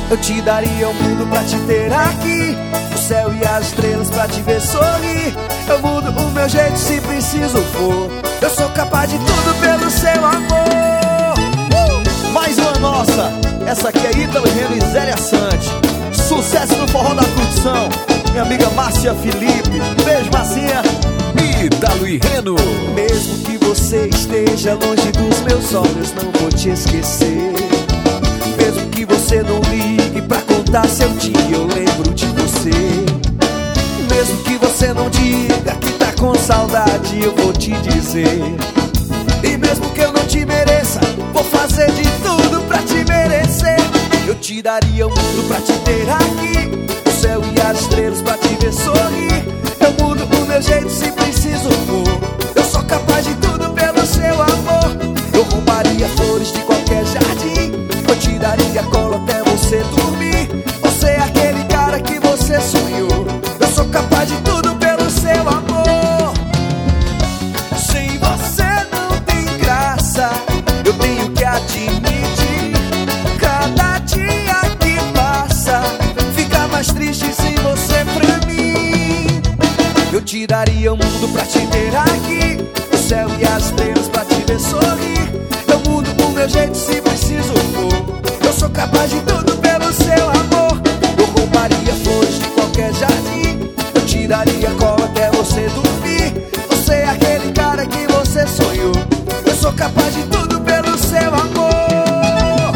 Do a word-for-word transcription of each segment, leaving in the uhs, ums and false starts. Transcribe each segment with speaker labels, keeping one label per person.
Speaker 1: Eu te daria o mundo pra te ter aqui, o céu e as estrelas pra te ver sorrir. Eu mudo o meu jeito se preciso for. Eu sou capaz de tudo pelo seu amor. uh!
Speaker 2: Mais uma nossa. Essa aqui é Ítalo Reno e Zélia Sante. Sucesso no forró da curtição. Minha amiga Márcia Felipe. Beijo, Marcinha. Ítalo e Reno.
Speaker 1: Mesmo que você esteja longe dos meus olhos, não vou te esquecer. Mesmo que você não ligue pra contar seu dia, eu lembro de você. Mesmo que você não diga que tá com saudade, eu vou te dizer. E mesmo que eu não te mereça, vou fazer de tudo pra te merecer. Eu te daria o mundo pra te ter aqui, o céu e as estrelas pra te ver sorrir. Eu mudo o meu jeito se preciso for. Eu sou capaz de tudo pelo seu amor. Eu roubaria flores de qualquer jardim, eu te daria cola até você dormir. Você é aquele cara que você sonhou. Eu sou capaz de tudo pelo seu amor. Sem você não tem graça, eu tenho que admitir. Cada dia que passa fica mais triste sem você pra mim. Eu te daria o mundo pra te ter aqui, o céu e as estrelas pra te ver sorrir. Eu mudo o meu jeito se preciso for. Eu sou capaz de tudo pelo seu amor. Eu roubaria flores de qualquer jardim, eu te daria cola até você dormir. Você é aquele cara que você sonhou. Eu sou capaz de tudo pelo seu amor.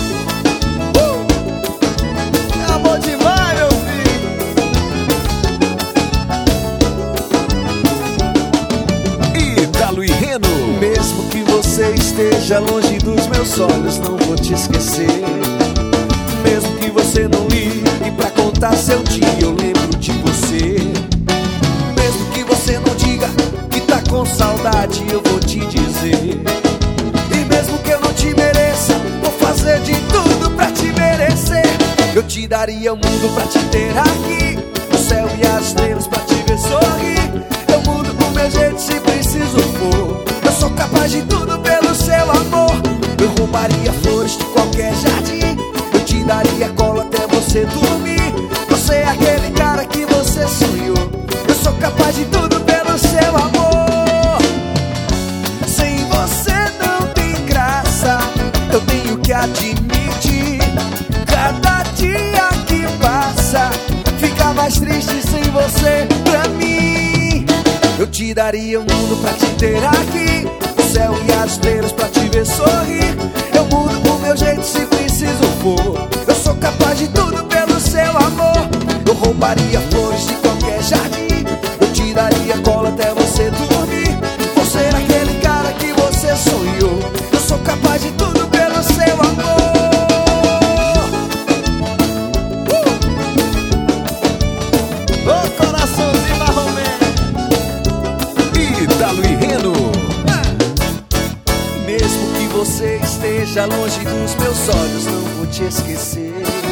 Speaker 2: uh! É amor demais, meu filho. Ítalo e Reno.
Speaker 1: Mesmo que você esteja longe dos meus olhos, não vou te esquecer. Mesmo que você não ligue pra contar seu dia, eu lembro de você. Mesmo que você não diga que tá com saudade, eu vou te dizer. E mesmo que eu não te mereça, vou fazer de tudo pra te merecer. Eu te daria o mundo pra te ter aqui, o céu e as estrelas pra te ver sorrir. Eu mudo o meu jeito se preciso for. Eu sou capaz de tudo pelo seu amor. Eu roubaria flores de qualquer jardim, eu te daria cola até você dormir. Você é aquele cara que você sonhou. Eu sou capaz de tudo pelo seu amor. Sem você não tem graça, eu tenho que admitir. Cada dia que passa fica mais triste sem você pra mim. Eu te daria o mundo pra te ter aqui, o céu e as estrelas pra te ver sorrir. Eu mudo o meu jeito se preciso for. Eu sou capaz de tudo pelo seu amor. Eu roubaria flores de qualquer jardim, eu te daria cola até você dormir. Você é aquele cara que você sonhou. Eu sou capaz de tudo pelo seu amor.
Speaker 2: Ô uh! coraçãozinho marromé. Ítalo e Reno.
Speaker 1: Mesmo que você esteja longe dos meus olhos, não vou te esquecer.